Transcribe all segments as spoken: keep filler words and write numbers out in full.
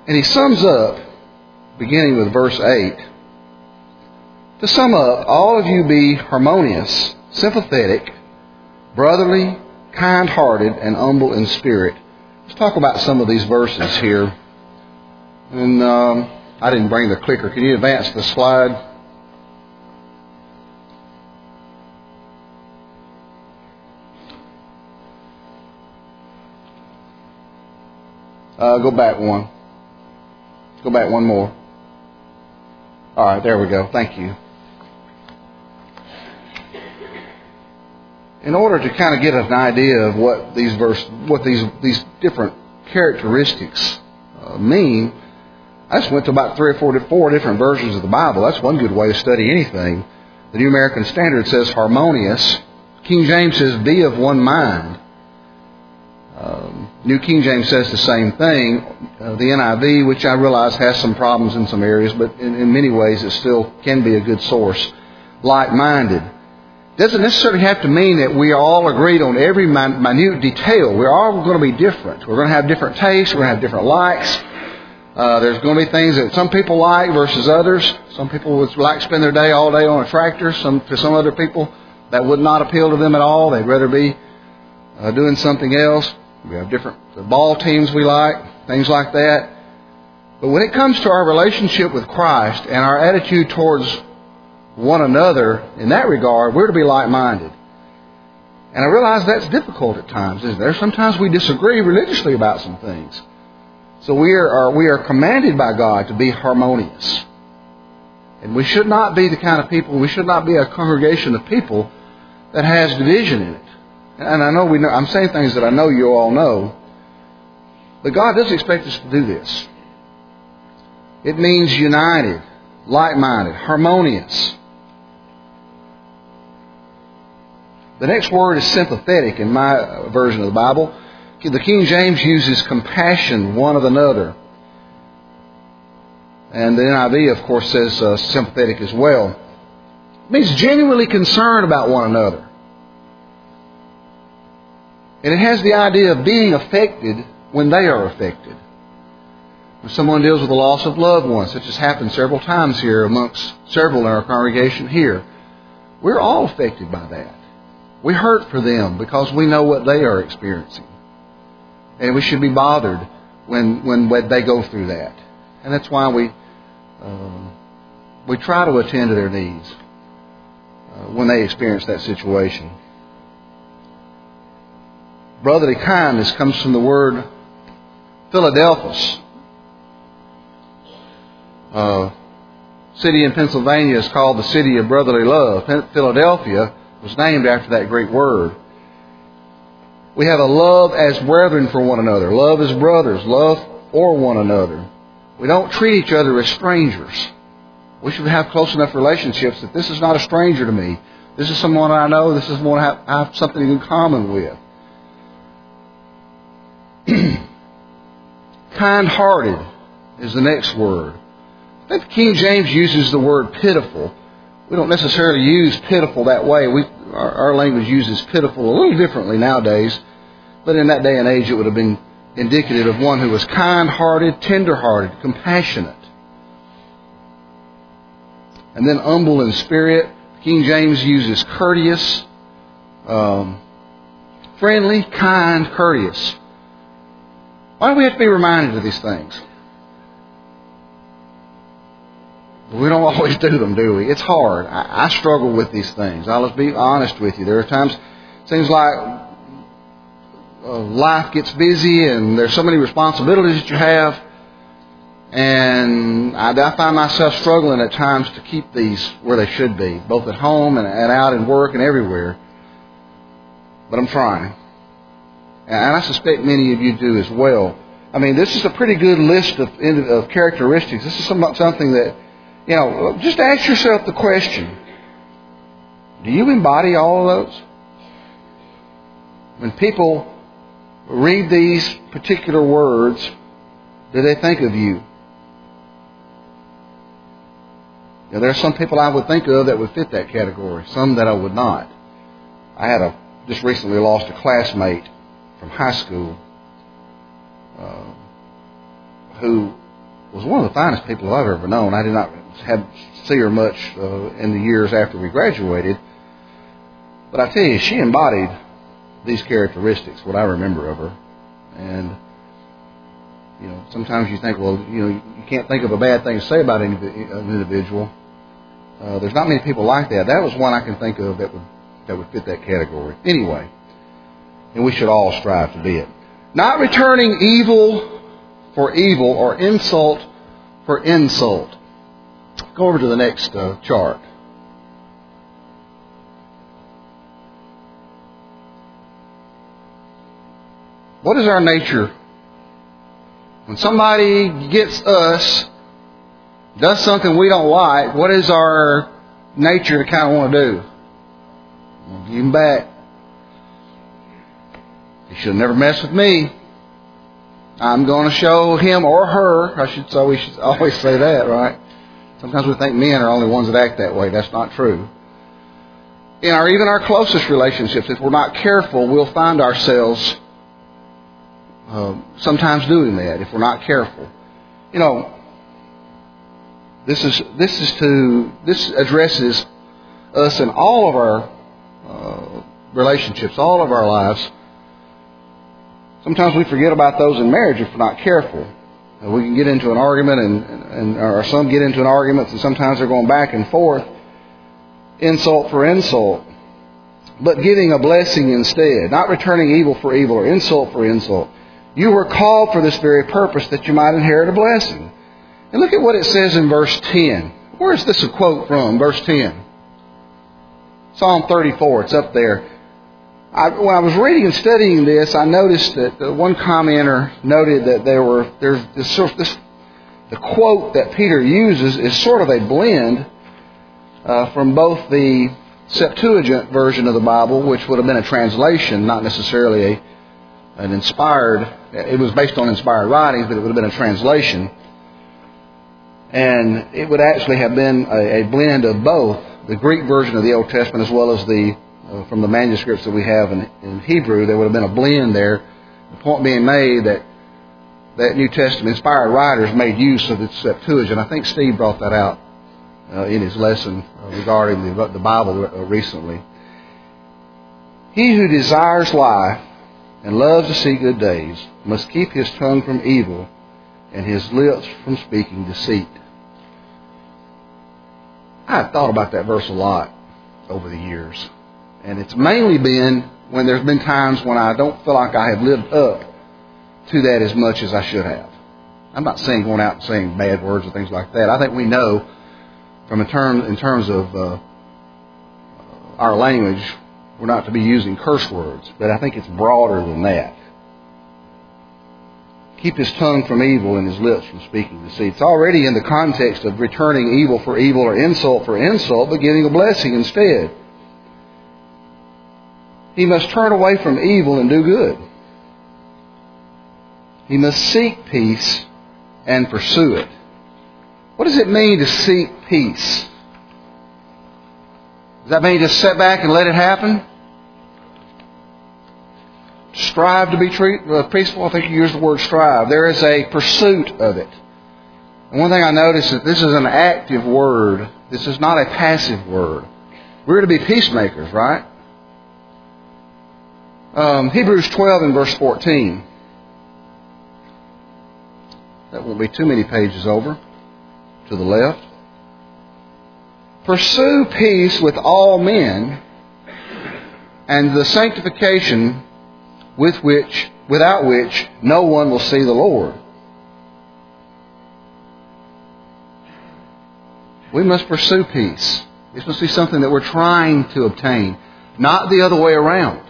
And he sums up, beginning with verse eight, to sum up, all of you be harmonious, sympathetic, brotherly, kind-hearted, and humble in spirit. Let's talk about some of these verses here. And um, I didn't bring the clicker. Can you advance the slide? Uh, go back one. Go back one more. All right, there we go. Thank you. In order to kind of get an idea of what these verse, what these these different characteristics uh, mean, I just went to about three or four, four different versions of the Bible. That's one good way to study anything. The New American Standard says harmonious. King James says be of one mind. Um, New King James says the same thing. Uh, the N I V, which I realize has some problems in some areas, but in, in many ways it still can be a good source. Like-minded. Doesn't necessarily have to mean that we are all agreed on every minute detail. We're all going to be different. We're going to have different tastes. We're going to have different likes. Uh, there's going to be things that some people like versus others. Some people would like to spend their day all day on a tractor. Some to some other people that would not appeal to them at all. They'd rather be uh, doing something else. We have different ball teams we like, things like that. But when it comes to our relationship with Christ and our attitude towards one another in that regard, we're to be like-minded. And I realize that's difficult at times, isn't there? Sometimes we disagree religiously about some things. So we are we are commanded by God to be harmonious. And we should not be the kind of people, we should not be a congregation of people that has division in it. And I know we know, I'm saying things that I know you all know. But God doesn't expect us to do this. It means united, like-minded, harmonious. The next word is sympathetic in my version of the Bible. The King James uses compassion one of another. And the N I V, of course, says uh, sympathetic as well. It means genuinely concerned about one another. And it has the idea of being affected when they are affected. When someone deals with the loss of loved ones, such as happened several times here amongst several in our congregation here, we're all affected by that. We hurt for them because we know what they are experiencing. And we should be bothered when when they go through that. And that's why we uh, we try to attend to their needs uh, when they experience that situation. Brotherly kindness comes from the word Philadelphus. Uh, city in Pennsylvania is called the city of brotherly love. Philadelphia was named after that great word. We have a love as brethren for one another. Love as brothers. Love for one another. We don't treat each other as strangers. We should have close enough relationships that this is not a stranger to me. This is someone I know. This is someone I have something in common with. Kind-hearted is the next word. I think the King James uses the word pitiful. We don't necessarily use pitiful that way. We, our, our language uses pitiful a little differently nowadays. But in that day and age, it would have been indicative of one who was kind-hearted, tender-hearted, compassionate. And then humble in spirit. King James uses courteous, um, friendly, kind, courteous. Why do we have to be reminded of these things? We don't always do them, do we? It's hard. I, I struggle with these things. I'll just be honest with you. There are times it seems like uh, life gets busy and there's so many responsibilities that you have. And I, I find myself struggling at times to keep these where they should be, both at home and, and out in work and everywhere. But I'm trying. And I suspect many of you do as well. I mean, this is a pretty good list of, of characteristics. This is something that, you know, just ask yourself the question, do you embody all of those? When people read these particular words, do they think of you? Now, there are some people I would think of that would fit that category, some that I would not. I had a just recently lost a classmate from high school uh, who was one of the finest people I've ever known. I did not have see her much uh, in the years after we graduated. But I tell you, she embodied these characteristics, what I remember of her. And, you know, sometimes you think, well, you know, you can't think of a bad thing to say about an individual. Uh, there's not many people like that. That was one I can think of that would that would fit that category. Anyway, and we should all strive to be it. Not returning evil for evil or insult for insult. Go over to the next uh, chart. What is our nature? When somebody gets us, does something we don't like, what is our nature to kind of want to do? We'll give him back. He should never mess with me. I'm going to show him or her. I should, so we should always say that, right? Sometimes we think men are only ones that act that way. That's not true. In our even our closest relationships, if we're not careful, we'll find ourselves uh, sometimes doing that if we're not careful. You know, this is this is to this addresses us in all of our uh, relationships, all of our lives. Sometimes we forget about those in marriage if we're not careful. Uh, we can get into an argument, and, and or some get into an argument, and sometimes they're going back and forth, insult for insult, but giving a blessing instead, not returning evil for evil or insult for insult. You were called for this very purpose, that you might inherit a blessing. And look at what it says in verse ten. Where is this a quote from? Verse ten. Psalm thirty-four. It's up there. I, when I was reading and studying this, I noticed that uh, one commenter noted that there were there's this, sort of this the quote that Peter uses is sort of a blend uh, from both the Septuagint version of the Bible, which would have been a translation, not necessarily a an inspired. It was based on inspired writings, but it would have been a translation, and it would actually have been a, a blend of both the Greek version of the Old Testament as well as the Uh, from the manuscripts that we have in, in Hebrew. There would have been a blend there. The point being made that that New Testament inspired writers made use of the Septuagint. I think Steve brought that out uh, in his lesson uh, regarding the, the Bible uh, recently. He who desires life and loves to see good days must keep his tongue from evil and his lips from speaking deceit. I have thought about that verse a lot over the years. And it's mainly been when there's been times when I don't feel like I have lived up to that as much as I should have. I'm not saying going out and saying bad words or things like that. I think we know from a term, in terms of uh, our language, we're not to be using curse words. But I think it's broader than that. Keep his tongue from evil and his lips from speaking deceit. It's already in the context of returning evil for evil or insult for insult, but giving a blessing instead. He must turn away from evil and do good. He must seek peace and pursue it. What does it mean to seek peace? Does that mean just sit back and let it happen? Strive to be treat, uh, peaceful? I think you used the word strive. There is a pursuit of it. And one thing I noticed is that this is an active word. This is not a passive word. We're to be peacemakers, right? Um, Hebrews twelve and verse fourteen. That won't be too many pages over. To the left. Pursue peace with all men and the sanctification with which, without which no one will see the Lord. We must pursue peace. This must be something that we're trying to obtain, not the other way around.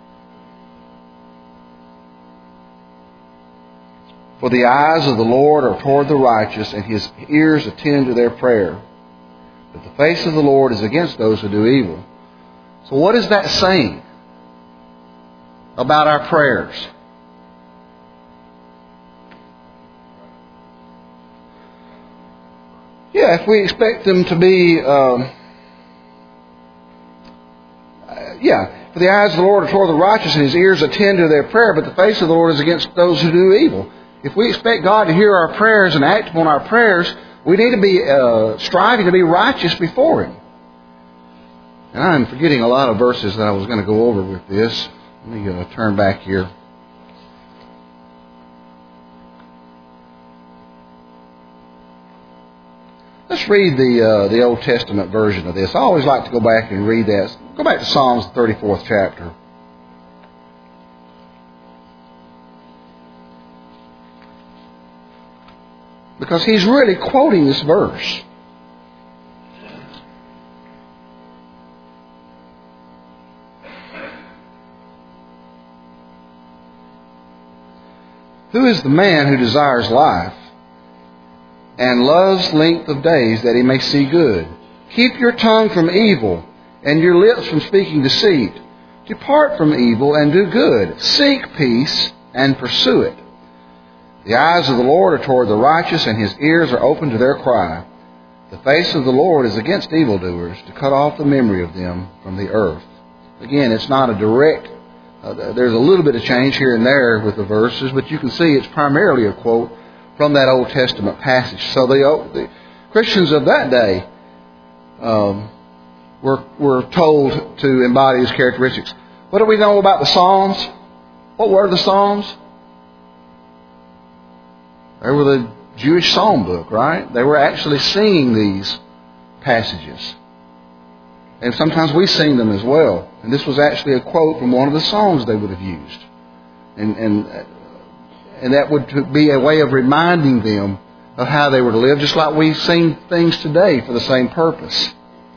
For the eyes of the Lord are toward the righteous, and his ears attend to their prayer. But the face of the Lord is against those who do evil. So what is that saying about our prayers? Yeah, if we expect them to be... Um, yeah, for the eyes of the Lord are toward the righteous, and his ears attend to their prayer, but the face of the Lord is against those who do evil. if we expect God to hear our prayers and act upon our prayers, we need to be uh, striving to be righteous before Him. And I'm forgetting a lot of verses that I was going to go over with this. Let me uh, turn back here. Let's read the uh, the Old Testament version of this. I always like to go back and read that. Go back to Psalms, the thirty-fourth chapter. Because he's really quoting this verse. Who is the man who desires life and loves length of days that he may see good? Keep your tongue from evil and your lips from speaking deceit. Depart from evil and do good. Seek peace and pursue it. The eyes of the Lord are toward the righteous, and His ears are open to their cry. The face of the Lord is against evildoers, to cut off the memory of them from the earth. Again, it's not a direct, uh, there's a little bit of change here and there with the verses, but you can see it's primarily a quote from that Old Testament passage. So the, the Christians of that day um, were, were told to embody these characteristics. What do we know about the Psalms? What were the Psalms? They were the Jewish psalm book, right? They were actually singing these passages. And sometimes we sing them as well. And this was actually a quote from one of the songs they would have used. And, and, and that would be a way of reminding them of how they were to live, just like we sing things today for the same purpose.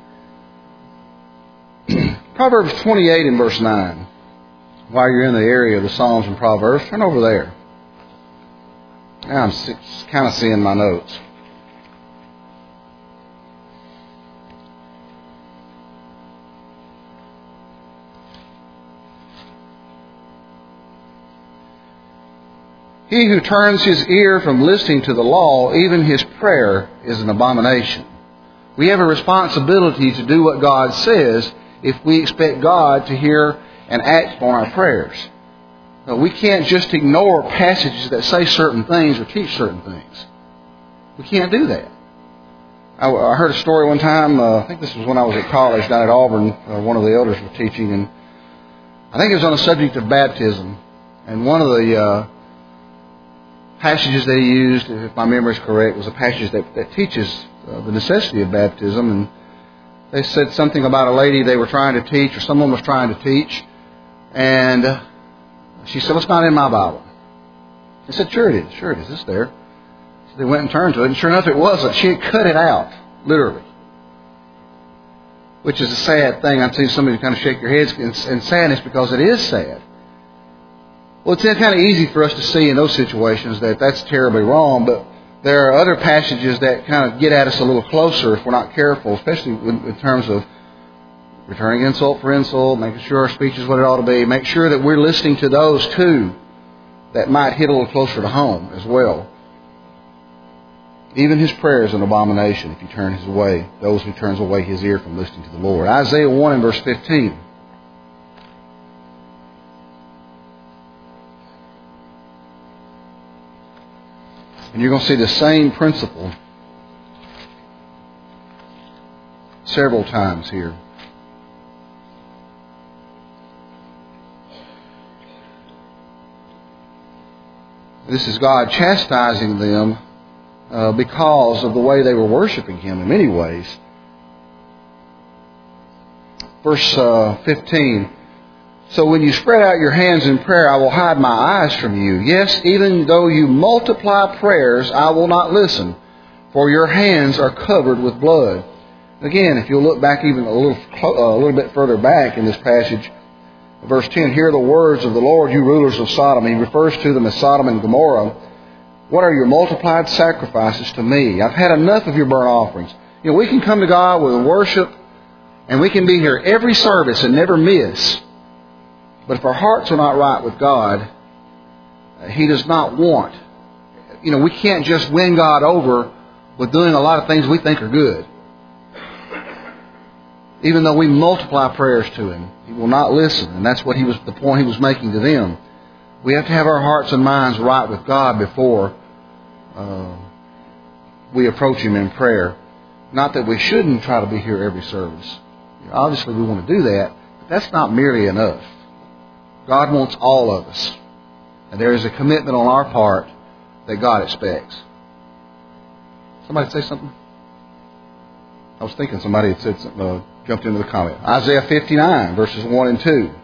Proverbs twenty-eight and verse nine. While you're in the area of the Psalms and Proverbs, turn over there. Now I'm kind of seeing my notes. He who turns his ear from listening to the law, even his prayer is an abomination. We have a responsibility to do what God says if we expect God to hear and act on our prayers. No, we can't just ignore passages that say certain things or teach certain things. We can't do that. I, I heard a story one time, uh, I think this was when I was at college down at Auburn, uh, one of the elders was teaching, and I think it was on the subject of baptism. And one of the uh, passages that he used, if my memory is correct, was a passage that, that teaches uh, the necessity of baptism. And they said something about a lady they were trying to teach, or someone was trying to teach, and Uh, She said, well, it's not in my Bible. I said, sure it is. Sure it is. It's there. So they went and turned to it, and sure enough, it wasn't. She had cut it out, literally. Which is a sad thing. I've seen somebody kind of shake their heads in sadness because it is sad. Well, it's kind of easy for us to see in those situations that that's terribly wrong, but there are other passages that kind of get at us a little closer if we're not careful, especially in terms of returning insult for insult, making sure our speech is what it ought to be. Make sure that we're listening to those too that might hit a little closer to home as well. Even his prayer is an abomination if he turns his away, those who turns away his ear from listening to the Lord. Isaiah one and verse fifteen. And you're going to see the same principle several times here. This is God chastising them uh, because of the way they were worshiping Him in many ways. Verse uh, fifteen. So when you spread out your hands in prayer, I will hide my eyes from you. Yes, even though you multiply prayers, I will not listen, for your hands are covered with blood. Again, if you'll look back even a little, uh, a little bit further back in this passage, verse ten, hear the words of the Lord, you rulers of Sodom. He refers to them as Sodom and Gomorrah. What are your multiplied sacrifices to me? I've had enough of your burnt offerings. You know, we can come to God with worship, and we can be here every service and never miss. But if our hearts are not right with God, He does not want. You know, we can't just win God over with doing a lot of things we think are good. Even though we multiply prayers to Him, He will not listen. And that's what he was the point He was making to them. We have to have our hearts and minds right with God before uh, we approach Him in prayer. Not that we shouldn't try to be here every service. Obviously, we want to do that, but that's not merely enough. God wants all of us. And there is a commitment on our part that God expects. Somebody say something? I was thinking somebody had said something, uh, jumped into the comment. Isaiah fifty-nine, verses one and two.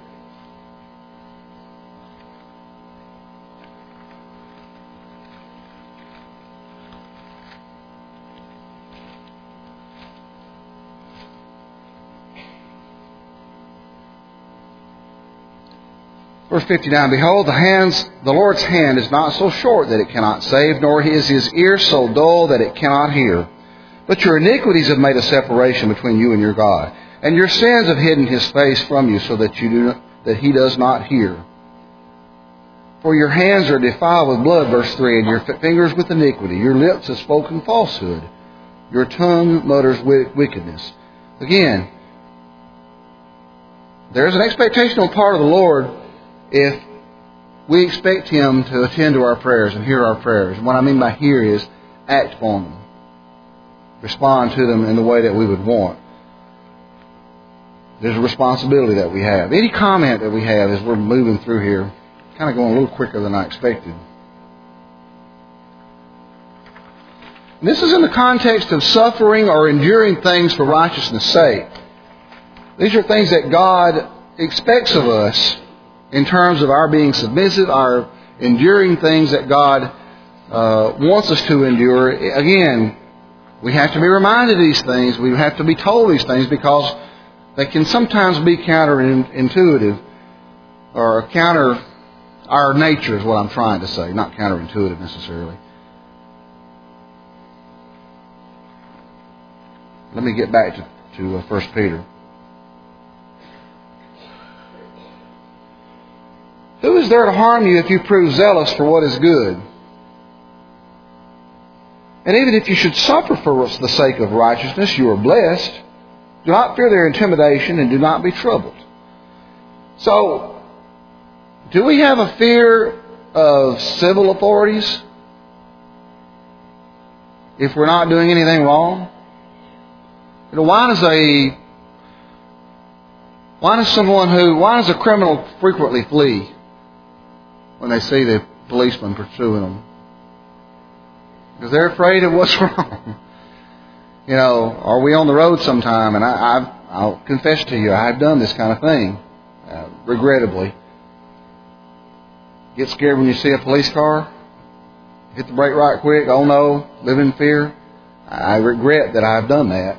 Verse fifty-nine, Behold, the hands, the Lord's hand is not so short that it cannot save, nor is His ear so dull that it cannot hear. But your iniquities have made a separation between you and your God, and your sins have hidden His face from you, so that you do not, that He does not hear. For your hands are defiled with blood, verse three, and your fingers with iniquity. Your lips have spoken falsehood. Your tongue mutters wickedness. Again, there's an expectation on the part of the Lord if we expect Him to attend to our prayers and hear our prayers. And what I mean by hear is act upon them. Respond to them in the way that we would want. There's a responsibility that we have. Any comment that we have as we're moving through here, kind of going a little quicker than I expected. And this is in the context of suffering or enduring things for righteousness' sake. These are things that God expects of us in terms of our being submissive, our enduring things that God uh, wants us to endure. Again, we have to be reminded of these things. We have to be told these things because they can sometimes be counterintuitive or counter our nature is what I'm trying to say, not counterintuitive necessarily. Let me get back to, to uh, First Peter. Who is there to harm you if you prove zealous for what is good? And even if you should suffer for the sake of righteousness, you are blessed. Do not fear their intimidation and do not be troubled. So, do we have a fear of civil authorities if we're not doing anything wrong? You know, why does a why does someone who why does a criminal frequently flee when they see the policeman pursuing them? Because they're afraid of what's wrong. You know, are we on the road sometime? And I, I've, I'll confess to you, I've done this kind of thing, uh, regrettably. Get scared when you see a police car. Hit the brake right quick. Oh no, live in fear. I regret that I've done that.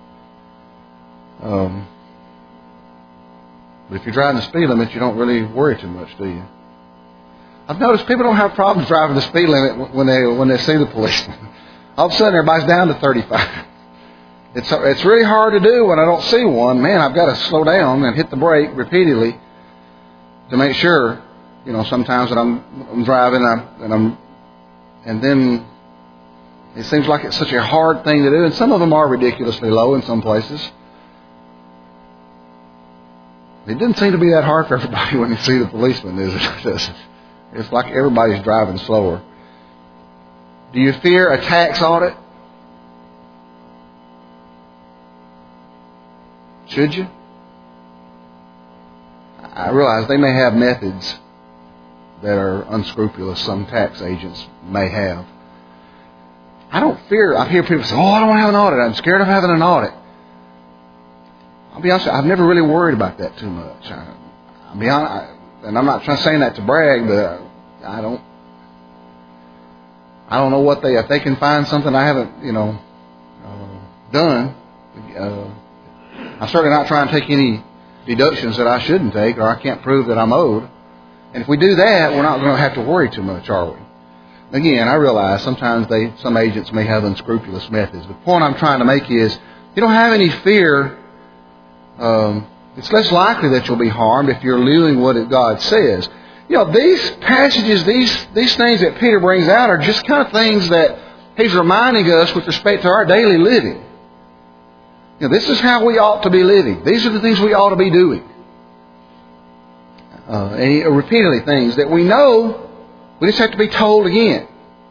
Um, but if you're driving the speed limit, you don't really worry too much, do you? I've noticed people don't have problems driving the speed limit when they when they see the policeman. All of a sudden, everybody's down to thirty-five. It's it's really hard to do when I don't see one. Man, I've got to slow down and hit the brake repeatedly to make sure. You know, sometimes that I'm I'm driving and, I, and I'm and then it seems like it's such a hard thing to do, and some of them are ridiculously low in some places. It didn't seem to be that hard for everybody when you see the policeman, is it? It's like everybody's driving slower. Do you fear a tax audit? Should you? I realize they may have methods that are unscrupulous. Some tax agents may have. I don't fear. I hear people say, oh, I don't want to have an audit. I'm scared of having an audit. I'll be honest, I've never really worried about that too much. I, I'll be honest, I, and I'm not trying to say that to brag, but I don't. I don't know what they if they can find something I haven't, you know, uh, done. Uh, I'm certainly not trying to take any deductions that I shouldn't take, or I can't prove that I'm owed. And if we do that, we're not going to have to worry too much, are we? Again, I realize sometimes they some agents may have unscrupulous methods. The point I'm trying to make is, you don't have any fear. Um, it's less likely that you'll be harmed if you're doing what God says. You know, these passages, these these things that Peter brings out are just kind of things that he's reminding us with respect to our daily living. You know, this is how we ought to be living. These are the things we ought to be doing. uh, and repeatedly things that we know, we just have to be told again.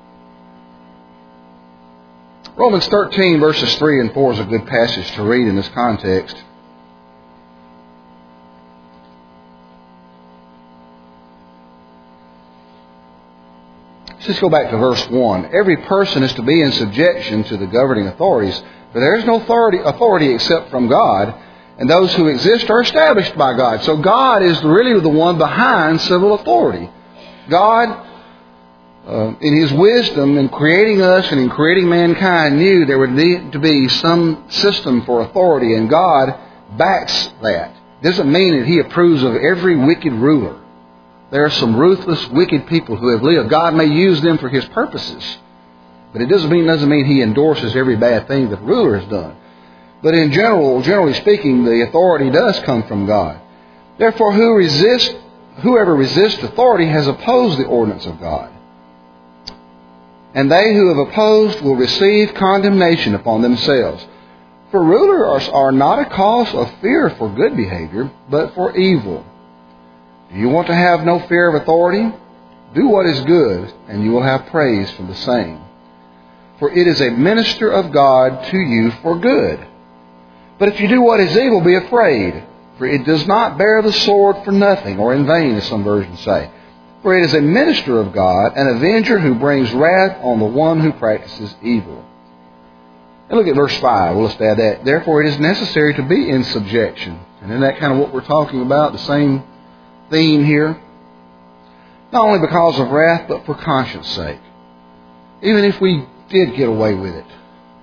Romans thirteen verses three and four is a good passage to read in this context. Let's just go back to verse one. Every person is to be in subjection to the governing authorities, for there is no authority, authority except from God, and those who exist are established by God. So God is really the one behind civil authority. God, uh, in His wisdom in creating us and in creating mankind, knew there would need to be some system for authority, and God backs that. Doesn't mean that He approves of every wicked ruler. There are some ruthless, wicked people who have lived. God may use them for His purposes. But it doesn't mean, doesn't mean He endorses every bad thing that the ruler has done. But in general, generally speaking, the authority does come from God. Therefore, who resist, whoever resists authority has opposed the ordinance of God. And they who have opposed will receive condemnation upon themselves. For rulers are not a cause of fear for good behavior, but for evil. Do you want to have no fear of authority? Do what is good, and you will have praise for the same. For it is a minister of God to you for good. But if you do what is evil, be afraid, for it does not bear the sword for nothing, or in vain, as some versions say. For it is a minister of God, an avenger who brings wrath on the one who practices evil. And look at verse five. We'll just add that. Therefore it is necessary to be in subjection. And isn't that kind of what we're talking about? The same theme here. Not only because of wrath, but for conscience sake. Even if we did get away with it,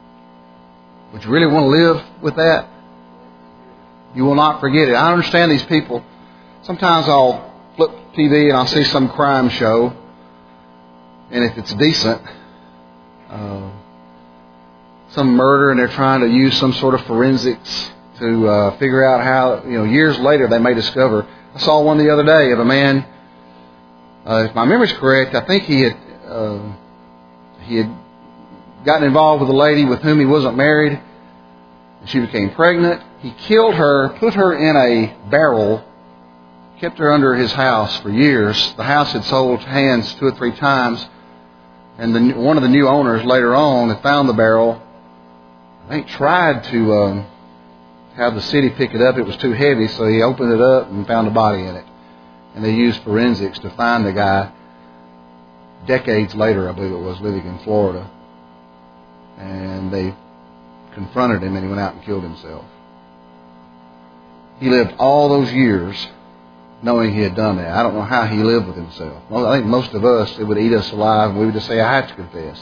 would you really want to live with that? You will not forget it. I understand these people. Sometimes I'll flip T V and I'll see some crime show, and if it's decent, uh, some murder, and they're trying to use some sort of forensics to uh, figure out how, you know, years later they may discover. I saw one the other day of a man, uh, if my memory's correct, I think he had uh, he had gotten involved with a lady with whom he wasn't married. She became pregnant. He killed her, put her in a barrel, kept her under his house for years. The house had sold hands two or three times, and the, one of the new owners later on had found the barrel. I think tried to um, have the city pick it up. It was too heavy, so he opened it up and found a body in it. And they used forensics to find the guy decades later, I believe it was, living in Florida. And they confronted him, and he went out and killed himself. He lived all those years knowing he had done that. I don't know how he lived with himself. Well, I think most of us, it would eat us alive, and we would just say, I have to confess.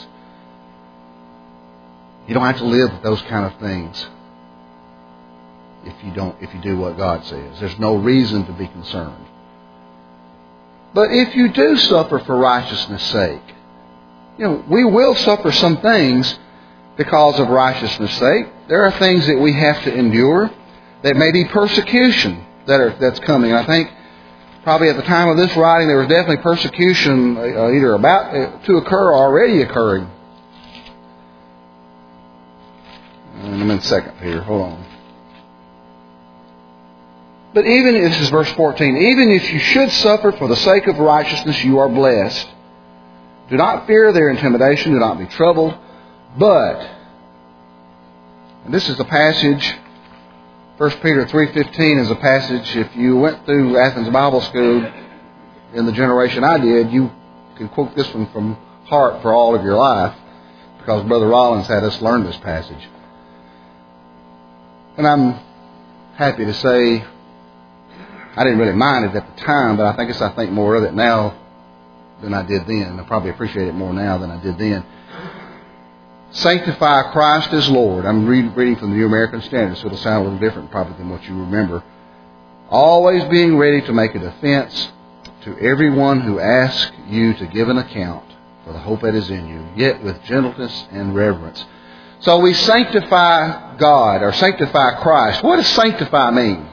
You don't have to live with those kind of things if you don't, if you do what God says. There's no reason to be concerned. But if you do suffer for righteousness' sake, you know, we will suffer some things because of righteousness' sake. There are things that we have to endure. There may be persecution that are, that's coming. I think probably at the time of this writing there was definitely persecution uh, either about uh, to occur or already occurring. And I'm in second Peter. Hold on. But even, this is verse fourteen, even if you should suffer for the sake of righteousness, you are blessed. Do not fear their intimidation. Do not be troubled. But, and this is a passage, First Peter three fifteen is a passage, if you went through Athens Bible School in the generation I did, you can quote this one from heart for all of your life, because Brother Rollins had us learn this passage. And I'm happy to say, I didn't really mind it at the time, but I think I think more of it now than I did then. I probably appreciate it more now than I did then. Sanctify Christ as Lord. I'm read, reading from the New American Standard, so it'll sound a little different probably than what you remember. Always being ready to make a defense to everyone who asks you to give an account for the hope that is in you, yet with gentleness and reverence. So we sanctify God, or sanctify Christ. What does sanctify mean?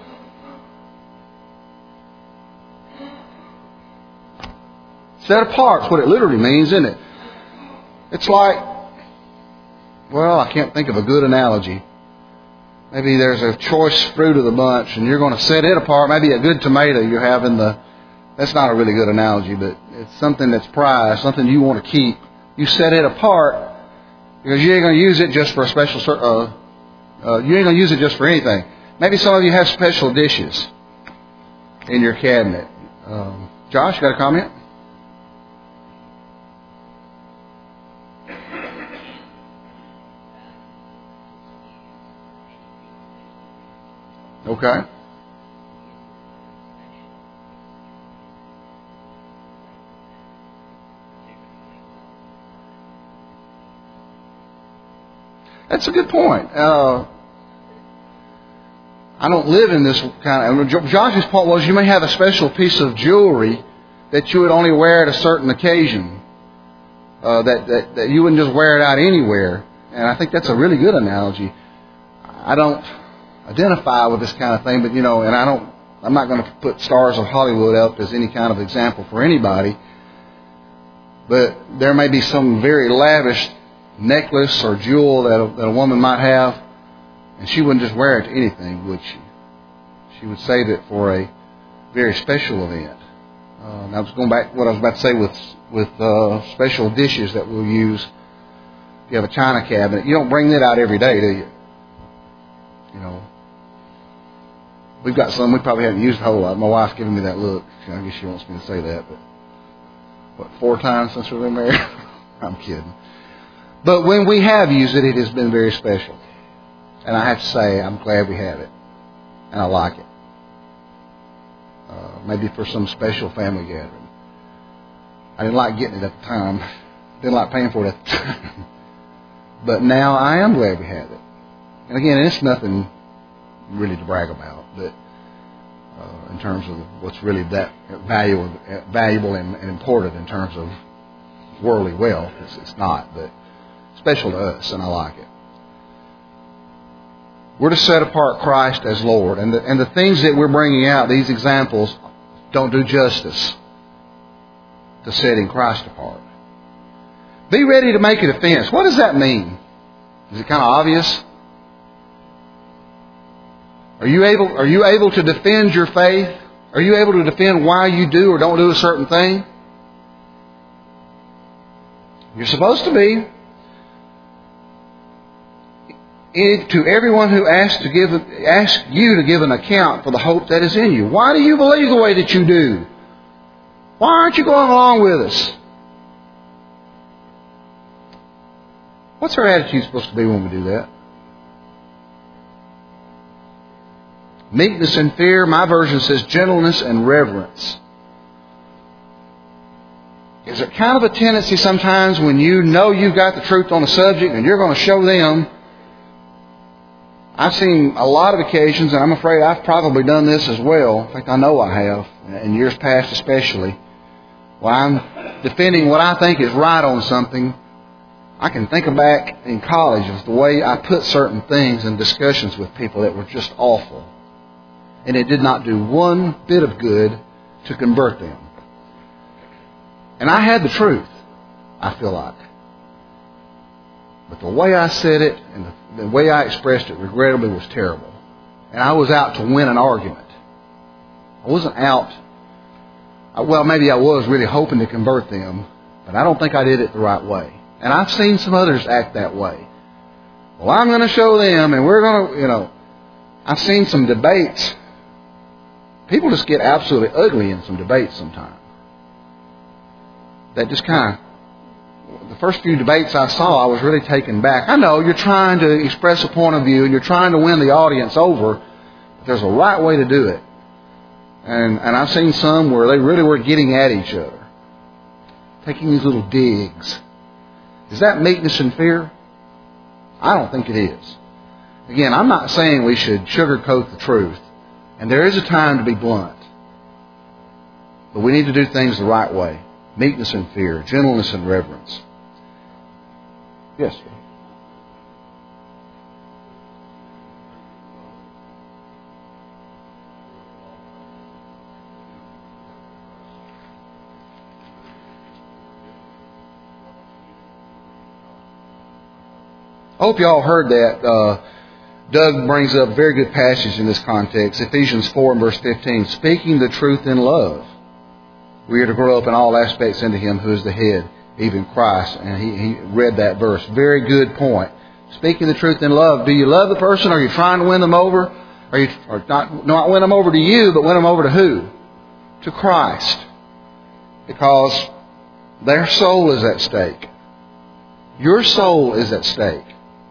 Set apart is what it literally means, isn't it? It's like, well, I can't think of a good analogy. Maybe there's a choice fruit of the bunch and you're going to set it apart. Maybe a good tomato you have in the that's not a really good analogy, but it's something that's prized, something you want to keep. You set it apart because you ain't going to use it just for a special, uh, uh, you ain't going to use it just for anything. Maybe some of you have special dishes in your cabinet. Um, Josh, you got a comment? Okay. That's a good point. Uh, I don't live in this kind of... Josh's point was you may have a special piece of jewelry that you would only wear at a certain occasion. Uh, that, that, that you wouldn't just wear it out anywhere. And I think that's a really good analogy. I don't identify with this kind of thing, but, you know, and I don't... I'm not going to put Stars of Hollywood up as any kind of example for anybody. But there may be some very lavish necklace or jewel that a, that a woman might have, and she wouldn't just wear it to anything, would she? She would save it for a very special event. Uh, and I was going back to what I was about to say with with uh, special dishes that we'll use. If you have a china cabinet, you don't bring that out every day, do you? You know, we've got some we probably haven't used a whole lot. My wife's giving me that look. I guess she wants me to say that, but what, four times since we've been married? I'm kidding. But when we have used it, it has been very special. And I have to say, I'm glad we have it. And I like it. Uh, maybe for some special family gathering. I didn't like getting it at the time. Didn't like paying for it at the time. But now I am glad we have it. And again, it's nothing really to brag about. But uh, in terms of what's really that valuable, valuable and, and important in terms of worldly wealth, it's, it's not. But special to us, and I like it. We're to set apart Christ as Lord. And the, and the things that we're bringing out, these examples, don't do justice to setting Christ apart. Be ready to make a defense. What does that mean? Is it kind of obvious? Are you able, are you able to defend your faith? Are you able to defend why you do or don't do a certain thing? You're supposed to be. To everyone who asks to give, asks you to give an account for the hope that is in you. Why do you believe the way that you do? Why aren't you going along with us? What's our attitude supposed to be when we do that? Meekness and fear. My version says gentleness and reverence. Is there kind of a tendency sometimes when you know you've got the truth on a subject and you're going to show them? I've seen a lot of occasions, and I'm afraid I've probably done this as well. In fact, I know I have, in years past especially. When I'm defending what I think is right on something, I can think back in college of the way I put certain things in discussions with people that were just awful. And it did not do one bit of good to convert them. And I had the truth, I feel like. But the way I said it and the, the way I expressed it, regrettably, was terrible. And I was out to win an argument. I wasn't out... Well, maybe I was really hoping to convert them, but I don't think I did it the right way. And I've seen some others act that way. Well, I'm going to show them, and we're going to, you know... I've seen some debates. People just get absolutely ugly in some debates sometimes. That just kind of... The first few debates I saw, I was really taken back. I know you're trying to express a point of view and you're trying to win the audience over, but there's a right way to do it. And and I've seen some where they really were getting at each other, taking these little digs. Is that meekness and fear? I don't think it is. Again, I'm not saying we should sugarcoat the truth, and there is a time to be blunt. But we need to do things the right way. Meekness and fear, gentleness and reverence. Yes, sir. I hope you all heard that. Uh, Doug brings up a very good passage in this context. Ephesians four and verse fifteen. Speaking the truth in love. We are to grow up in all aspects into Him who is the head, even Christ. And he, he read that verse. Very good point. Speaking the truth in love. Do you love the person? Are you trying to win them over? Are you or not, not win them over to you, but win them over to who? To Christ. Because their soul is at stake. Your soul is at stake.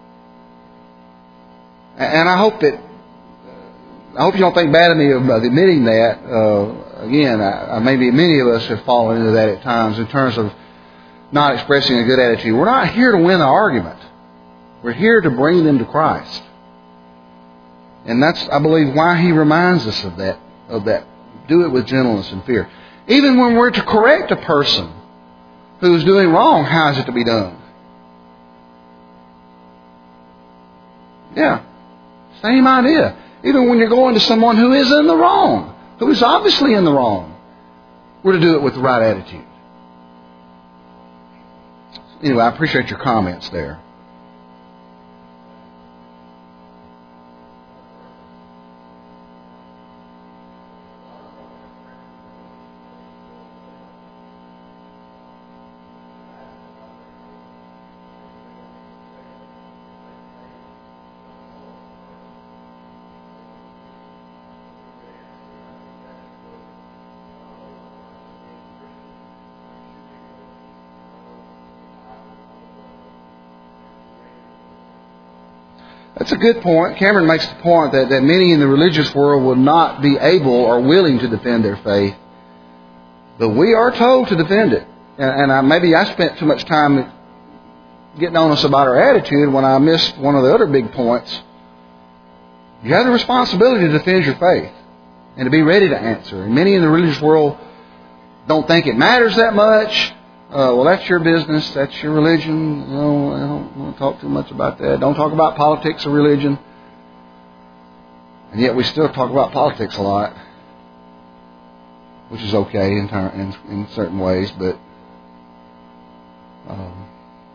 And I hope that, I hope you don't think bad of me about admitting that. Uh, again, I, I, maybe many of us have fallen into that at times in terms of not expressing a good attitude. We're not here to win the argument. We're here to bring them to Christ. And that's, I believe, why He reminds us of that, of that. Do it with gentleness and fear. Even when we're to correct a person who's doing wrong, how is it to be done? Yeah. Same idea. Even when you're going to someone who is in the wrong, who is obviously in the wrong, we're to do it with the right attitude. Anyway, I appreciate your comments there. That's a good point. Cameron makes the point that, that many in the religious world will not be able or willing to defend their faith. But we are told to defend it. And, and I, maybe I spent too much time getting on us about our attitude when I missed one of the other big points. You have the responsibility to defend your faith and to be ready to answer. And many in the religious world don't think it matters that much. Uh, well, that's your business. That's your religion. You know, I don't want to talk too much about that. Don't talk about politics or religion. And yet we still talk about politics a lot, which is okay in, in, in certain ways. But um,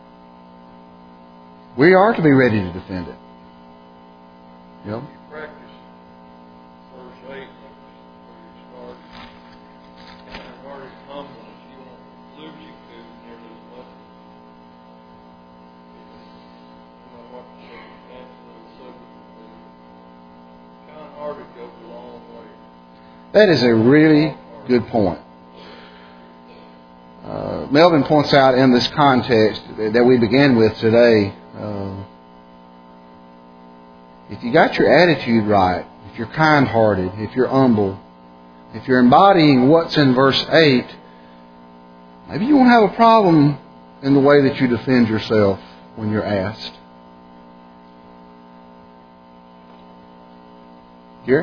we are to be ready to defend it. You know? That is a really good point. Uh, Melvin points out in this context that we began with today, uh, if you got your attitude right, if you're kind-hearted, if you're humble, if you're embodying what's in verse eight, maybe you won't have a problem in the way that you defend yourself when you're asked. Gary?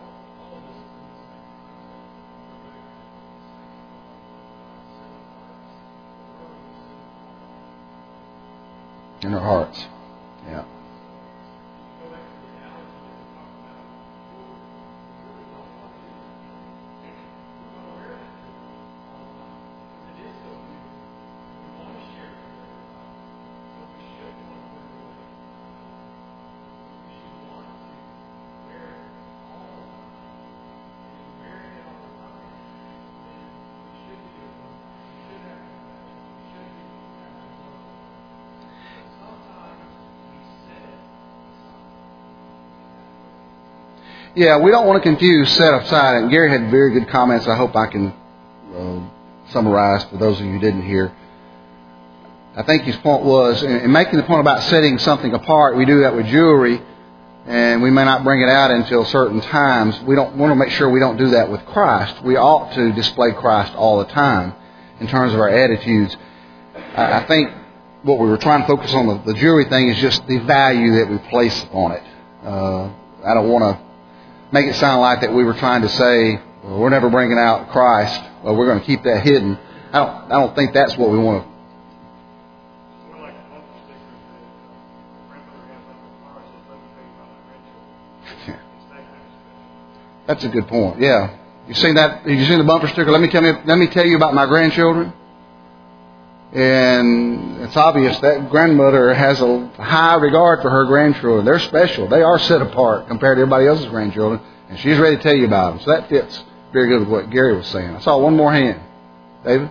In our hearts. Yeah. Yeah, we don't want to confuse set aside. And Gary had very good comments. I hope I can uh, summarize for those of you who didn't hear. I think his point was, in making the point about setting something apart, we do that with jewelry, and we may not bring it out until certain times. We don't want to make sure we don't do that with Christ. We ought to display Christ all the time in terms of our attitudes. I think what we were trying to focus on, the, the jewelry thing, is just the value that we place upon it. Uh, I don't want to make it sound like that we were trying to say, well, we're never bringing out Christ. Well, we're going to keep that hidden. I don't. I don't think that's what we want to. Yeah. That's a good point. Yeah, you seen that? You seen the bumper sticker? Let me tell you. Let me tell you about my grandchildren. And it's obvious that grandmother has a high regard for her grandchildren. They're special. They are set apart compared to everybody else's grandchildren. And she's ready to tell you about them. So that fits very good with what Gary was saying. I saw one more hand. David?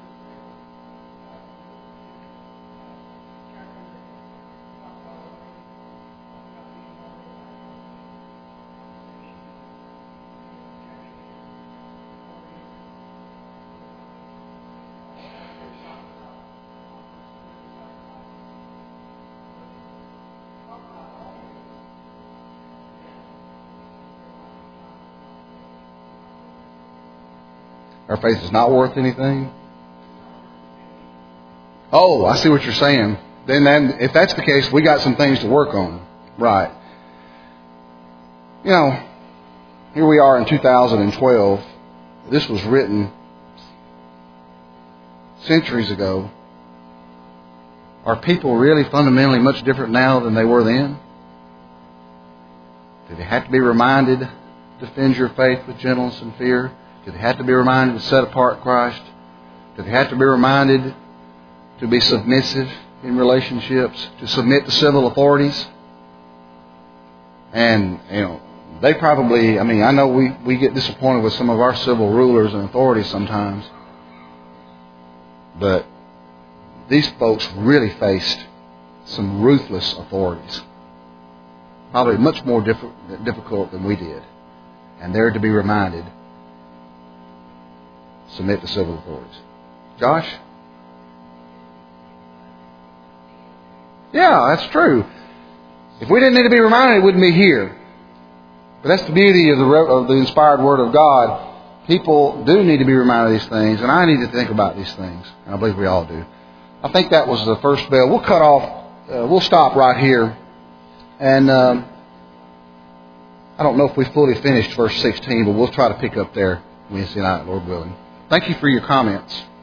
Our faith is not worth anything. Oh, I see what you're saying. Then, then if that's the case, we got some things to work on. Right. You know, here we are in two thousand twelve. This was written centuries ago. Are people really fundamentally much different now than they were then? Do they have to be reminded to defend your faith with gentleness and fear? Do they have to be reminded to set apart Christ? Do they have to be reminded to be submissive in relationships, to submit to civil authorities? And, you know, they probably, I mean, I know we, we get disappointed with some of our civil rulers and authorities sometimes. But these folks really faced some ruthless authorities. Probably much more diff- difficult than we did. And they're to be reminded. Submit to civil authorities. Josh? Yeah, that's true. If we didn't need to be reminded, it wouldn't be here. But that's the beauty of the, of the inspired Word of God. People do need to be reminded of these things, and I need to think about these things. And I believe we all do. I think that was the first bell. We'll cut off. Uh, we'll stop right here. And um, I don't know if we fully finished verse sixteen, but we'll try to pick up there Wednesday night, Lord willing. Thank you for your comments.